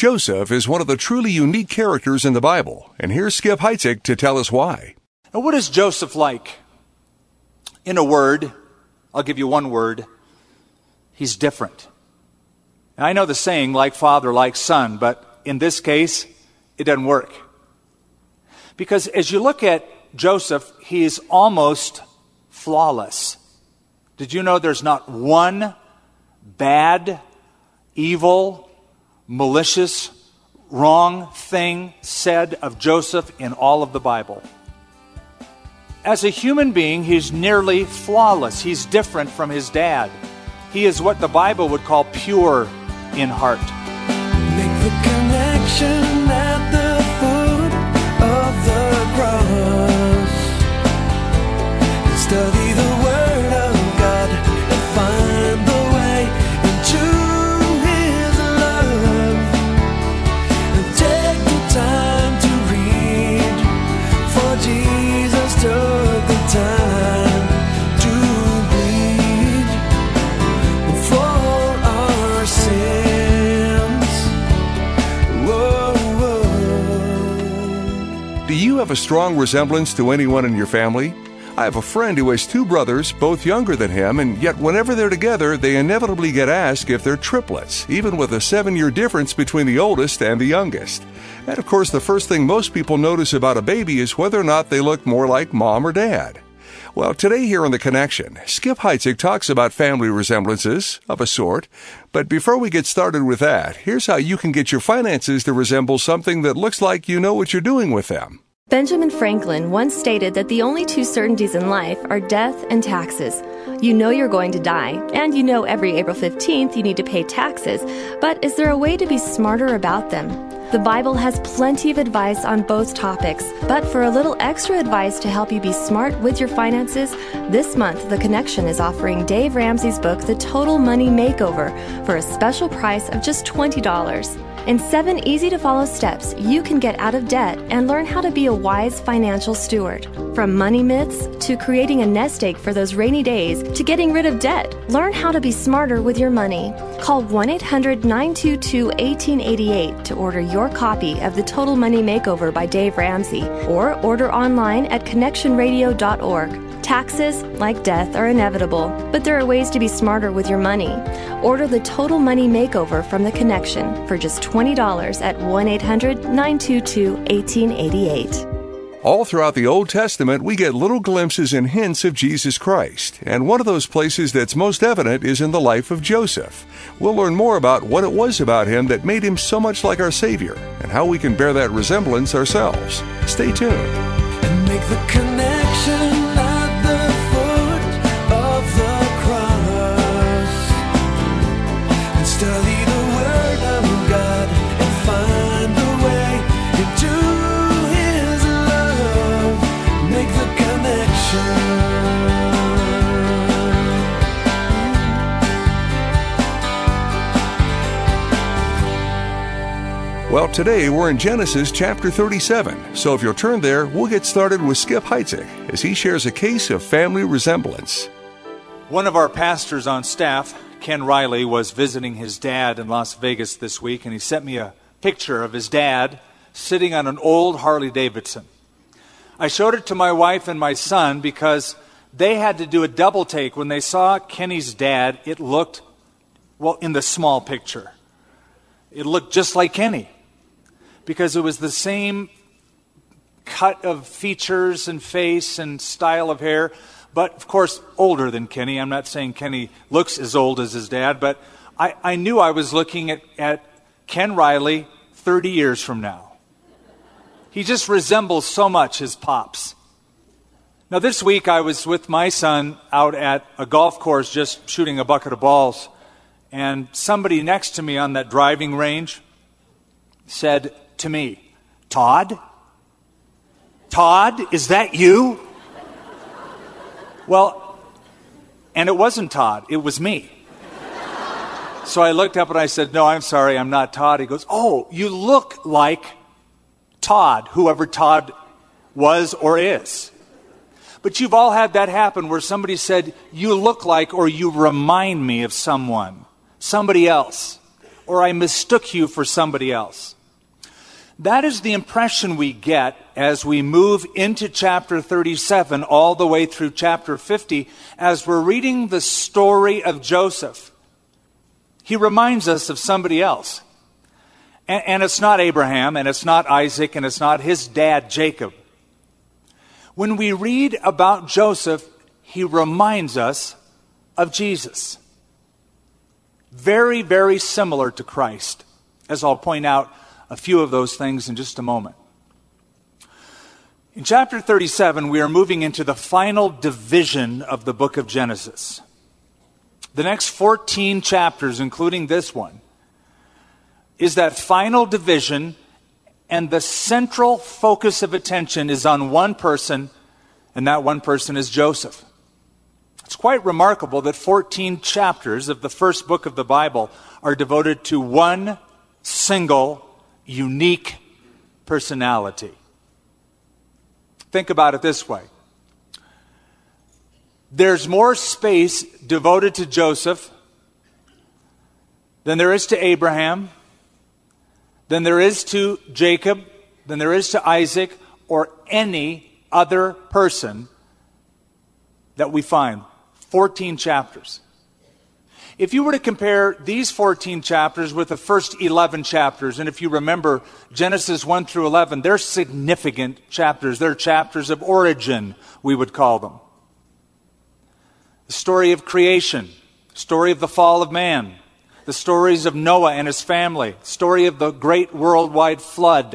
Joseph is one of the truly unique characters in the Bible, and here's Skip Heitzig to tell us why. Now, what is Joseph like? In a word, I'll give you one word. He's different. Now, I know the saying, like father, like son, but in this case, it doesn't work. Because as you look at Joseph, he is almost flawless. Did you know there's not one bad, evil, malicious, wrong thing said of Joseph in all of the Bible? As a human being, he's nearly flawless. He's different from his dad. He is what the Bible would call pure in heart. Make the connection at the foot of the cross. Study the Word of God and find the way into His love. And take the time to read, for Jesus took the time to bleed for our sins. Whoa, whoa. Do you have a strong resemblance to anyone in your family? I have a friend who has two brothers, both younger than him, and yet whenever they're together, they inevitably get asked if they're triplets, even with a 7-year difference between the oldest and the youngest. And of course, the first thing most people notice about a baby is whether or not they look more like mom or dad. Well, today here on The Connection, Skip Heitzig talks about family resemblances, of a sort. But before we get started with that, here's how you can get your finances to resemble something that looks like you know what you're doing with them. Benjamin Franklin once stated that the only two certainties in life are death and taxes. You know you're going to die, and you know every April 15th you need to pay taxes, but is there a way to be smarter about them? The Bible has plenty of advice on both topics, but for a little extra advice to help you be smart with your finances, this month The Connection is offering Dave Ramsey's book, The Total Money Makeover, for a special price of just $20. In 7 easy-to-follow steps, you can get out of debt and learn how to be a wise financial steward. From money myths to creating a nest egg for those rainy days to getting rid of debt, learn how to be smarter with your money. Call 1-800-922-1888 to order your copy of The Total Money Makeover by Dave Ramsey, or order online at connectionradio.org. Taxes, like death, are inevitable, but there are ways to be smarter with your money. Order The Total Money Makeover from The Connection for just $20 at 1-800-922-1888. All throughout the Old Testament, we get little glimpses and hints of Jesus Christ, and one of those places that's most evident is in the life of Joseph. We'll learn more about what it was about him that made him so much like our Savior, and how we can bear that resemblance ourselves. Stay tuned. And make the connection at the foot of the cross. And study the Word of God and find the way into His love. Make the connection. Well, today we're in Genesis chapter 37, so if you'll turn there, we'll get started with Skip Heitzig as he shares a case of family resemblance. One of our pastors on staff, Ken Riley, was visiting his dad in Las Vegas this week, and he sent me a picture of his dad sitting on an old Harley Davidson. I showed it to my wife and my son because they had to do a double take. When they saw Kenny's dad, it looked, well, in the small picture, it looked just like Kenny, because it was the same cut of features and face and style of hair, but of course older than Kenny. I'm not saying Kenny looks as old as his dad, but I knew I was looking at Ken Riley 30 years from now. He just resembles so much his pops. Now this week I was with my son out at a golf course just shooting a bucket of balls, and somebody next to me on that driving range said to me, Todd, is that you? Well, and it wasn't Todd, it was me. So I looked up and I said, no, I'm sorry, I'm not Todd. He goes, oh, you look like Todd, whoever Todd was or is. But you've all had that happen where somebody said, you look like or you remind me of someone, somebody else. or I mistook you for somebody else. That is the impression we get as we move into chapter 37 all the way through chapter 50 as we're reading the story of Joseph. He reminds us of somebody else. And it's not Abraham, and it's not Isaac, and it's not his dad, Jacob. When we read about Joseph, he reminds us of Jesus. Very, very similar to Christ, as I'll point out a few of those things in just a moment. In chapter 37, we are moving into the final division of the book of Genesis. The next 14 chapters, including this one, is that final division, and the central focus of attention is on one person, and that one person is Joseph. It's quite remarkable that 14 chapters of the first book of the Bible are devoted to one single, unique personality. Think about it this way. There's more space devoted to Joseph than there is to Abraham, than there is to Jacob, than there is to Isaac, or any other person that we find. 14 chapters. If you were to compare these 14 chapters with the first 11 chapters, and if you remember Genesis 1 through 11, they're significant chapters. They're chapters of origin, we would call them. The story of creation, story of the fall of man, the stories of Noah and his family, story of the great worldwide flood,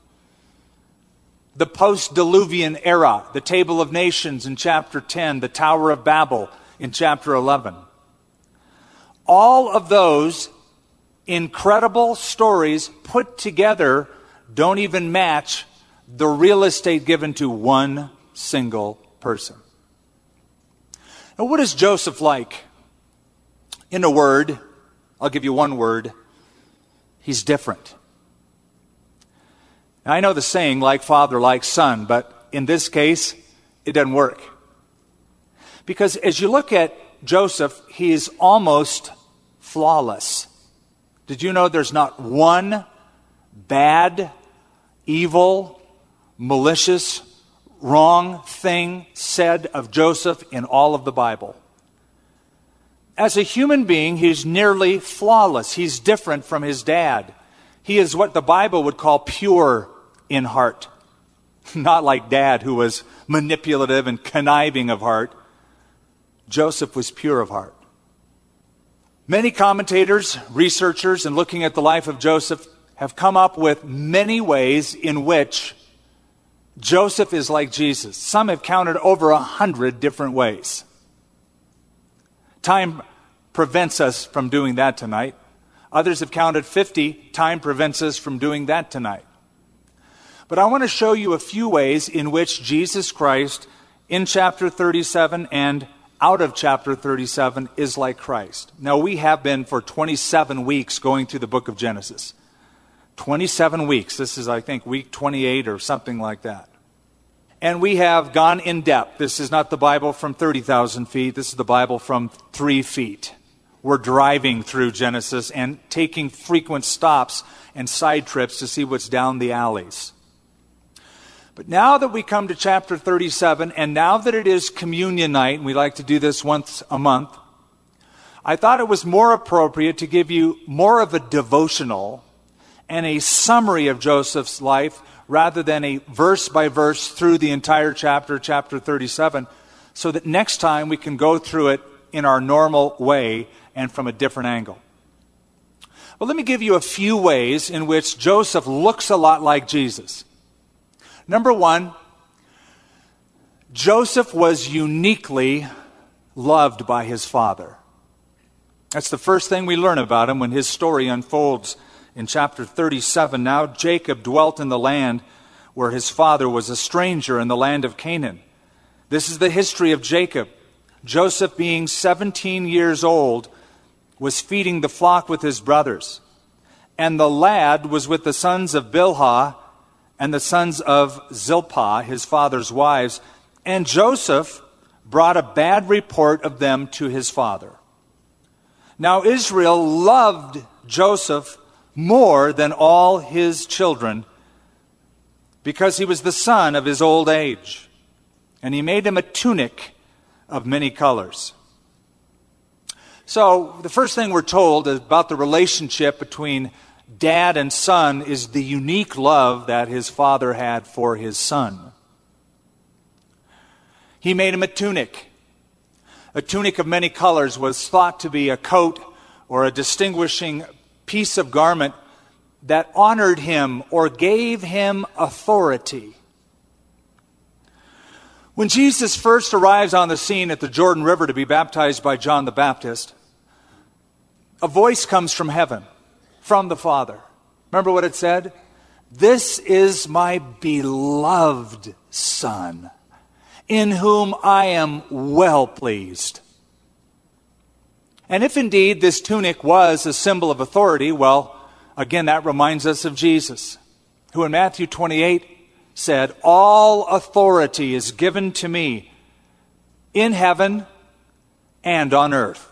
the post-Diluvian era, the Table of Nations in chapter 10, the Tower of Babel in chapter 11. All of those incredible stories put together don't even match the real estate given to one single person. Now, what is Joseph like? In a word, I'll give you one word. He's different. Now, I know the saying, like father, like son, but in this case, it doesn't work. Because as you look at Joseph, he is almost flawless. Did you know there's not one bad, evil, malicious, wrong thing said of Joseph in all of the Bible? As a human being, he's nearly flawless. He's different from his dad. He is what the Bible would call pure in heart. Not like Dad, who was manipulative and conniving of heart. Joseph was pure of heart. Many commentators, researchers, in looking at the life of Joseph, have come up with many ways in which Joseph is like Jesus. Some have counted over 100 different ways. Time prevents us from doing that tonight. Others have counted 50. Time prevents us from doing that tonight. But I want to show you a few ways in which Jesus Christ, in chapter 37 and out of chapter 37, is like Christ. Now, we have been for 27 weeks going through the book of Genesis. 27 weeks. This is, I think, week 28 or something like that. And we have gone in depth. This is not the Bible from 30,000 feet. This is the Bible from 3 feet. We're driving through Genesis and taking frequent stops and side trips to see what's down the alleys. But now that we come to chapter 37, and now that it is communion night, and we like to do this once a month, I thought it was more appropriate to give you more of a devotional and a summary of Joseph's life rather than a verse by verse through the entire chapter 37, so that next time we can go through it in our normal way and from a different angle. Well, let me give you a few ways in which Joseph looks a lot like Jesus. Number one, Joseph was uniquely loved by his father. That's the first thing we learn about him when his story unfolds in chapter 37. Now Jacob dwelt in the land where his father was a stranger, in the land of Canaan. This is the history of Jacob. Joseph, being 17 years old, was feeding the flock with his brothers. And the lad was with the sons of Bilhah and the sons of Zilpah, his father's wives. And Joseph brought a bad report of them to his father. Now Israel loved Joseph more than all his children because he was the son of his old age. And he made him a tunic of many colors. So the first thing we're told about the relationship between dad and son is the unique love that his father had for his son. He made him a tunic. A tunic of many colors was thought to be a coat or a distinguishing piece of garment that honored him or gave him authority. When Jesus first arrives on the scene at the Jordan River to be baptized by John the Baptist, a voice comes from heaven, from the Father. Remember what it said? "This is my beloved Son, in whom I am well pleased." And if indeed this tunic was a symbol of authority, well, again, that reminds us of Jesus, who in Matthew 28 said, "All authority is given to me in heaven and on earth."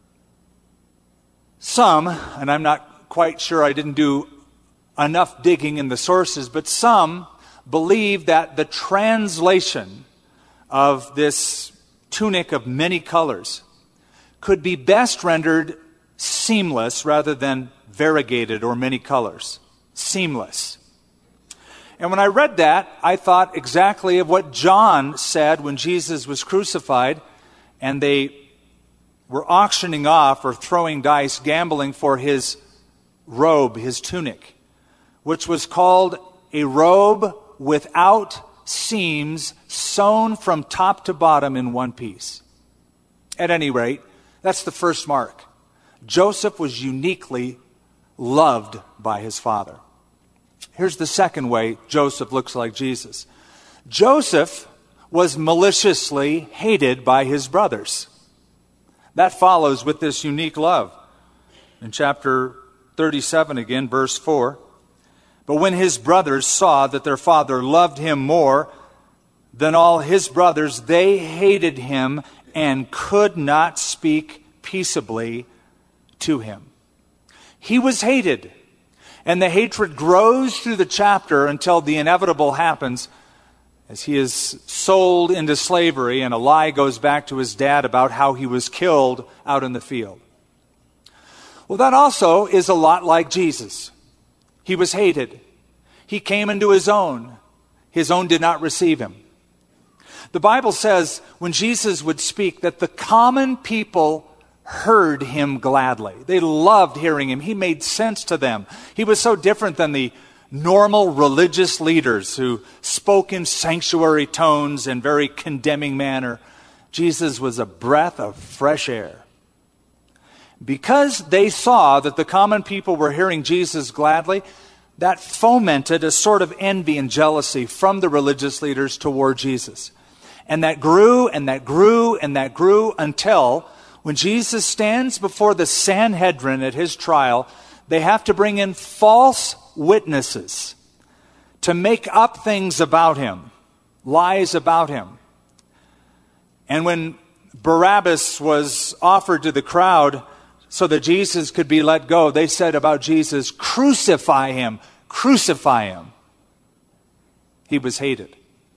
Some, and I'm not quite sure, I didn't do enough digging in the sources, but some believe that the translation of this tunic of many colors could be best rendered seamless rather than variegated or many colors. Seamless. And when I read that, I thought exactly of what John said when Jesus was crucified and they were auctioning off or throwing dice, gambling for his robe, his tunic, which was called a robe without seams, sewn from top to bottom in one piece. At any rate, that's the first mark. Joseph was uniquely loved by his father. Here's the second way Joseph looks like Jesus. Joseph was maliciously hated by his brothers. That follows with this unique love. In chapter 37 again, verse 4. "But when his brothers saw that their father loved him more than all his brothers, they hated him and could not speak peaceably to him." He was hated. And the hatred grows through the chapter until the inevitable happens as he is sold into slavery and a lie goes back to his dad about how he was killed out in the field. Well, that also is a lot like Jesus. He was hated. He came into his own. His own did not receive him. The Bible says when Jesus would speak that the common people heard him gladly. They loved hearing him. He made sense to them. He was so different than the normal religious leaders who spoke in sanctuary tones and very condemning manner. Jesus was a breath of fresh air. Because they saw that the common people were hearing Jesus gladly, that fomented a sort of envy and jealousy from the religious leaders toward Jesus. And that grew and that grew and that grew until when Jesus stands before the Sanhedrin at his trial, they have to bring in false witnesses to make up things about him, lies about him. And when Barabbas was offered to the crowd so that Jesus could be let go, they said about Jesus, "Crucify him, crucify him." He was hated.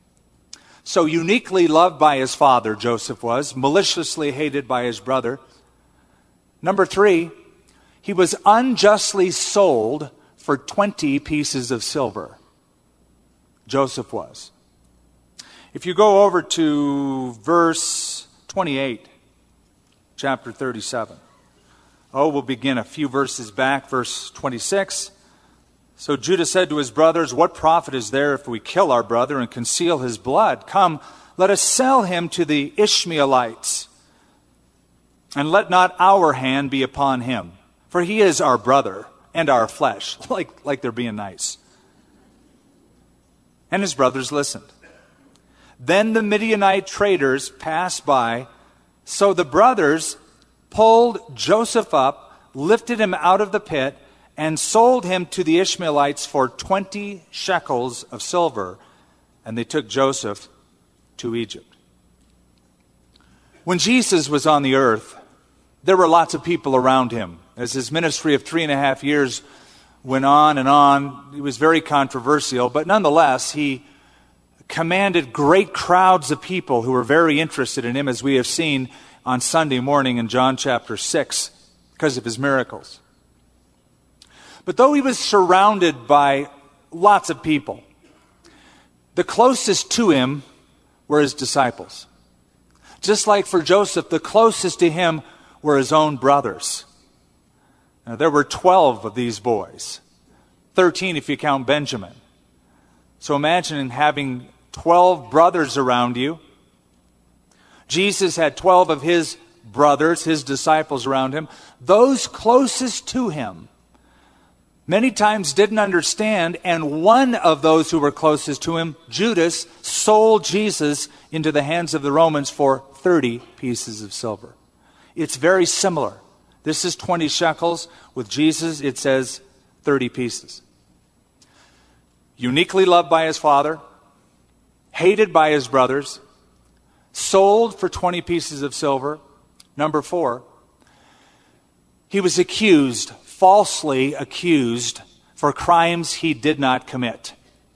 So uniquely loved by his father, Joseph was, maliciously hated by his brother. Number 3, he was unjustly sold for 20 pieces of silver. Joseph was. If you go over to verse 28, chapter 37. We'll begin a few verses back, verse 26. "So Judah said to his brothers, 'What profit is there if we kill our brother and conceal his blood? Come, let us sell him to the Ishmaelites, and let not our hand be upon him, for he is our brother and our flesh.'" Like they're being nice. And his brothers listened. Then the Midianite traders passed by, so the brothers pulled Joseph up, lifted him out of the pit, and sold him to the Ishmaelites for 20 shekels of silver, and they took Joseph to Egypt. When Jesus was on the earth, there were lots of people around him As his ministry of 3.5 years went on and on, he was very controversial, but nonetheless, he commanded great crowds of people who were very interested in him, as we have seen on Sunday morning in John chapter 6, because of his miracles. But though he was surrounded by lots of people, the closest to him were his disciples. Just like for Joseph, the closest to him were his own brothers. Now, there were 12 of these boys, 13 if you count Benjamin. So imagine having 12 brothers around you. Jesus had 12 of his brothers, his disciples around him. Those closest to him many times didn't understand, and one of those who were closest to him, Judas, sold Jesus into the hands of the Romans for 30 pieces of silver. It's very similar. This is 20 shekels. With Jesus, it says 30 pieces. Uniquely loved by his father, hated by his brothers, sold for 20 pieces of silver. Number 4, he was accused, falsely accused, for crimes he did not commit.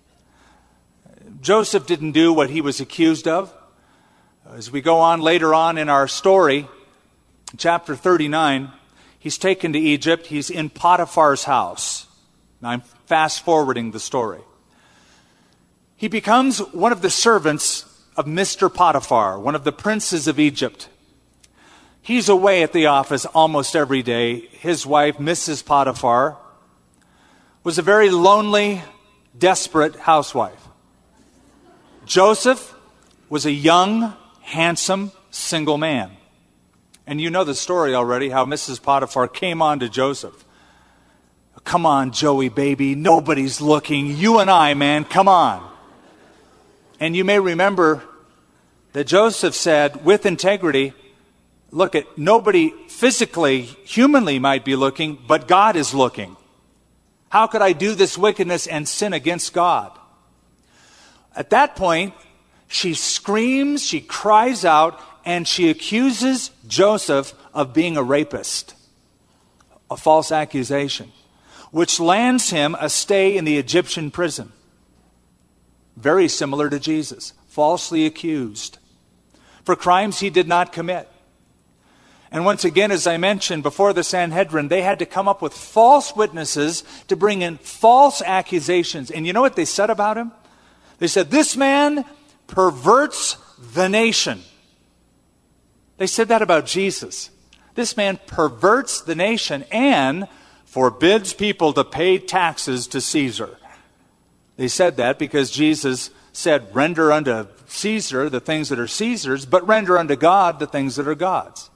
Joseph didn't do what he was accused of. As we go on later on in our story, chapter 39, he's taken to Egypt. He's in Potiphar's house. Now I'm fast forwarding the story. He becomes one of the servants of Mr. Potiphar, one of the princes of Egypt. He's away at the office almost every day. His wife, Mrs. Potiphar, was a very lonely, desperate housewife. Joseph was a young, handsome, single man. And you know the story already, how Mrs. Potiphar came on to Joseph. Come on, Joey, baby, nobody's looking. You and I, man, come on. And you may remember that Joseph said, with integrity, look, nobody physically, humanly might be looking, but God is looking. How could I do this wickedness and sin against God? At that point, she screams, she cries out, and she accuses Joseph of being a rapist. A false accusation, which lands him a stay in the Egyptian prison. Very similar to Jesus, falsely accused for crimes he did not commit. And once again, as I mentioned, before the Sanhedrin, they had to come up with false witnesses to bring in false accusations. And you know what they said about him? They said, this man perverts the nation. They said that about Jesus. This man perverts the nation and forbids people to pay taxes to Caesar. They said that because Jesus said, render unto Caesar the things that are Caesar's, but render unto God the things that are God's.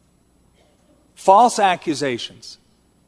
False accusations.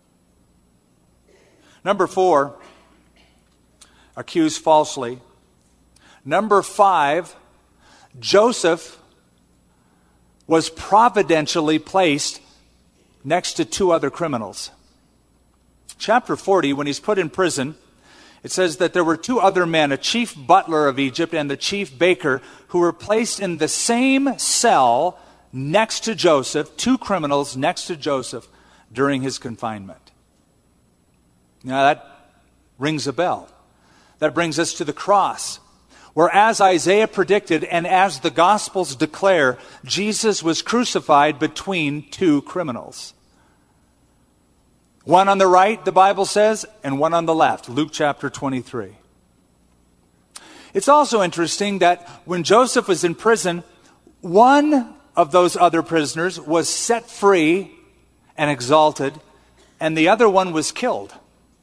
Number 4, accused falsely. Number 5, Joseph was providentially placed next to 2 other criminals. Chapter 40, when he's put in prison, it says that there were 2 other men, a chief butler of Egypt and the chief baker, who were placed in the same cell next to Joseph, 2 criminals next to Joseph during his confinement. Now that rings a bell. That brings us to the cross, where as Isaiah predicted and as the Gospels declare, Jesus was crucified between 2 criminals. One on the right, the Bible says, and one on the left, Luke chapter 23. It's also interesting that when Joseph was in prison, one of those other prisoners was set free and exalted, and the other one was killed.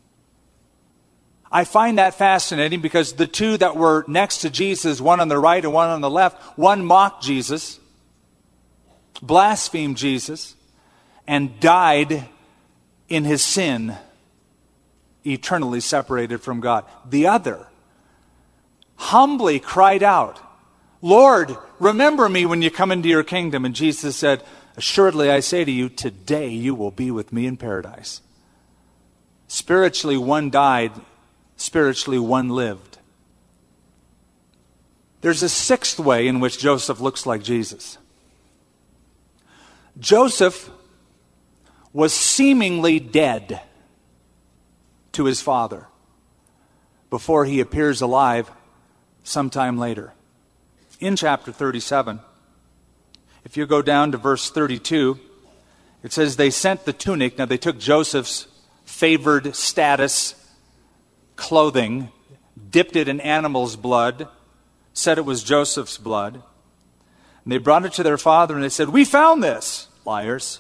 I find that fascinating because the 2 that were next to Jesus, one on the right and one on the left, one mocked Jesus, blasphemed Jesus, and died in his sin, eternally separated from God. The other humbly cried out, Lord, remember me when you come into your kingdom. And Jesus said, assuredly I say to you, today you will be with me in paradise. Spiritually one died, spiritually one lived. There's a 6th way in which Joseph looks like Jesus. Joseph was seemingly dead to his father before he appears alive sometime later. In chapter 37, if you go down to verse 32, it says they sent the tunic. Now they took Joseph's favored status clothing, dipped it in animal's blood, said it was Joseph's blood. And they brought it to their father and they said, "We found this." Liars.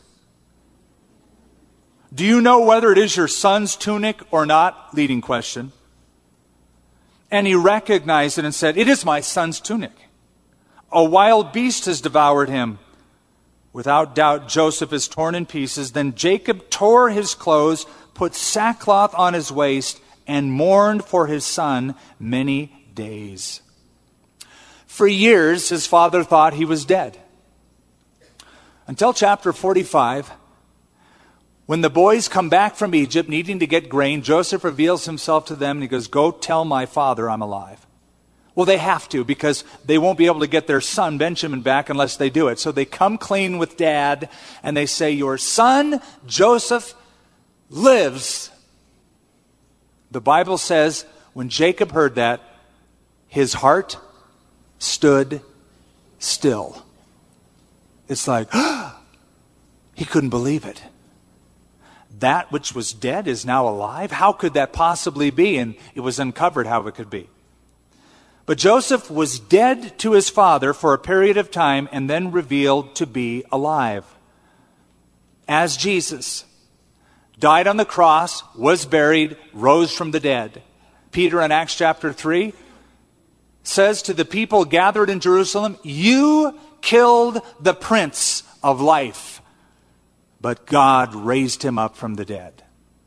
"Do you know whether it is your son's tunic or not?" Leading question. And he recognized it and said, "It is my son's tunic. A wild beast has devoured him." Without doubt, Joseph is torn in pieces. Then Jacob tore his clothes, put sackcloth on his waist, and mourned for his son many days. For years, his father thought he was dead. Until chapter 45, when the boys come back from Egypt needing to get grain, Joseph reveals himself to them and he goes, "Go tell my father I'm alive." Well, they have to, because they won't be able to get their son Benjamin back unless they do it. So they come clean with dad and they say, "Your son Joseph lives." The Bible says when Jacob heard that, his heart stood still. It's like, he couldn't believe it. That which was dead is now alive? How could that possibly be? And it was uncovered how it could be. But Joseph was dead to his father for a period of time and then revealed to be alive. As Jesus died on the cross, was buried, rose from the dead. Peter in Acts chapter 3 says to the people gathered in Jerusalem, "You killed the Prince of Life, but God raised him up from the dead."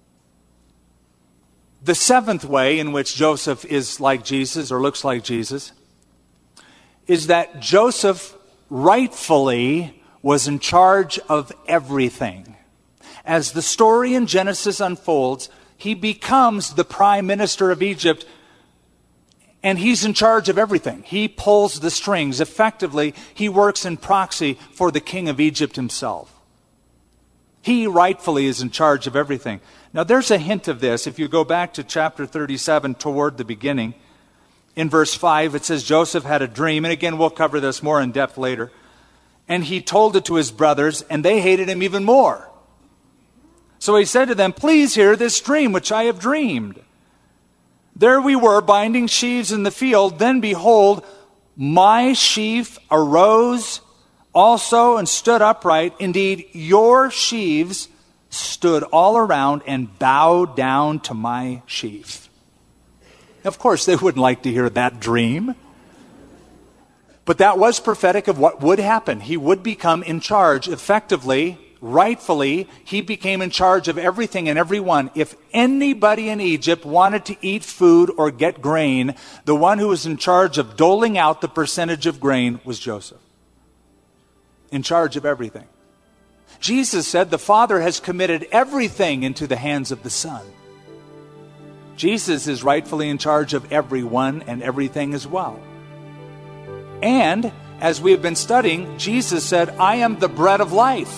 The seventh way in which Joseph is like Jesus or looks like Jesus is that Joseph rightfully was in charge of everything. As the story in Genesis unfolds, he becomes the prime minister of Egypt, and he's in charge of everything. He pulls the strings. Effectively, he works in proxy for the king of Egypt himself. He rightfully is in charge of everything. Now, there's a hint of this. If you go back to chapter 37 toward the beginning, in verse 5, it says Joseph had a dream. And again, we'll cover this more in depth later. And he told it to his brothers, and they hated him even more. So he said to them, "Please hear this dream which I have dreamed. There we were binding sheaves in the field. Then behold, my sheaf arose also and stood upright. Indeed, your sheaves stood all around and bowed down to my sheaf." Of course, they wouldn't like to hear that dream. But that was prophetic of what would happen. He would become in charge. Effectively, rightfully, he became in charge of everything and everyone. If anybody in Egypt wanted to eat food or get grain, the one who was in charge of doling out the percentage of grain was Joseph. In charge of everything. Jesus said the Father has committed everything into the hands of the Son. Jesus is rightfully in charge of everyone and everything as well. And, as we have been studying, Jesus said, "I am the bread of life.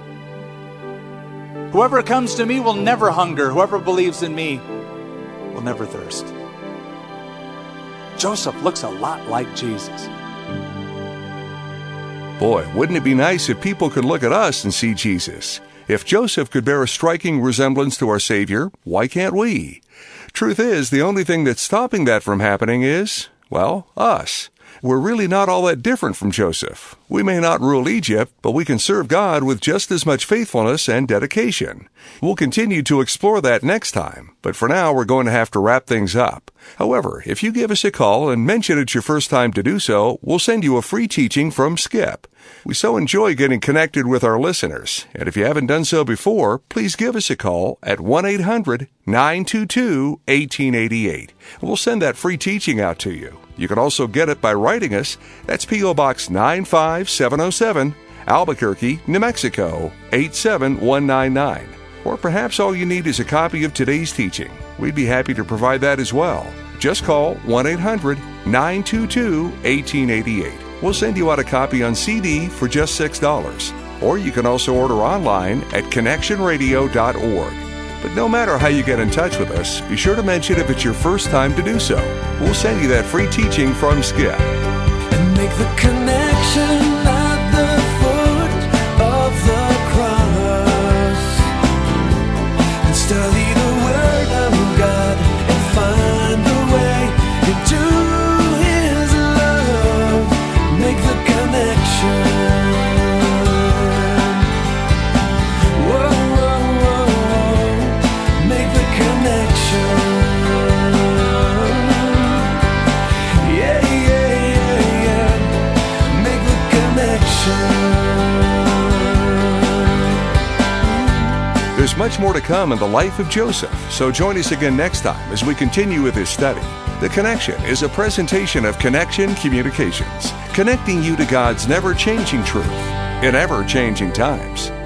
Whoever comes to me will never hunger. Whoever believes in me will never thirst." Joseph looks a lot like Jesus. Boy, wouldn't it be nice if people could look at us and see Jesus? If Joseph could bear a striking resemblance to our Savior, why can't we? Truth is, the only thing that's stopping that from happening is, well, us. We're really not all that different from Joseph. We may not rule Egypt, but we can serve God with just as much faithfulness and dedication. We'll continue to explore that next time, but for now we're going to have to wrap things up. However, if you give us a call and mention it's your first time to do so, we'll send you a free teaching from Skip. We so enjoy getting connected with our listeners, and if you haven't done so before, please give us a call at 1-800-922-1888. We'll send that free teaching out to you. You can also get it by writing us. That's P.O. Box 95707, Albuquerque, New Mexico, 87199. Or perhaps all you need is a copy of today's teaching. We'd be happy to provide that as well. Just call 1-800-922-1888. We'll send you out a copy on CD for just $6. or you can also order online at connectionradio.org. But no matter how you get in touch with us, be sure to mention if it's your first time to do so. We'll send you that free teaching from Skip. And make the connection at the foot of the cross. And study the Word of God and find the way into His love. Make the connection. There's much more to come in the life of Joseph, so join us again next time as we continue with this study. The Connection is a presentation of Connection Communications, connecting you to God's never-changing truth in ever-changing times.